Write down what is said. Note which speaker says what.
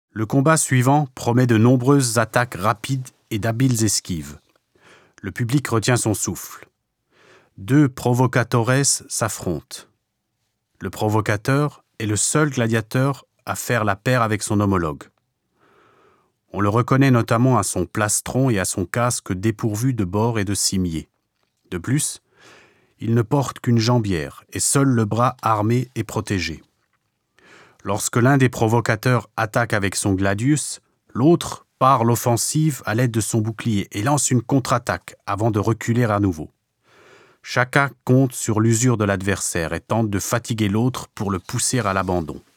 Speaker 1: Le combat suivant promet de nombreuses attaques rapides et d'habiles esquives. Le public retient son souffle. 2 provocatores s'affrontent. Le provocateur est le seul gladiateur à faire la paire avec son homologue. On le reconnaît notamment à son plastron et à son casque dépourvu de bords et de cimier. De plus, il ne porte qu'une jambière et seul le bras armé est protégé. Lorsque l'un des provocateurs attaque avec son gladius, l'autre part l'offensive à l'aide de son bouclier et lance une contre-attaque avant de reculer à nouveau. Chacun compte sur l'usure de l'adversaire et tente de fatiguer l'autre pour le pousser à l'abandon.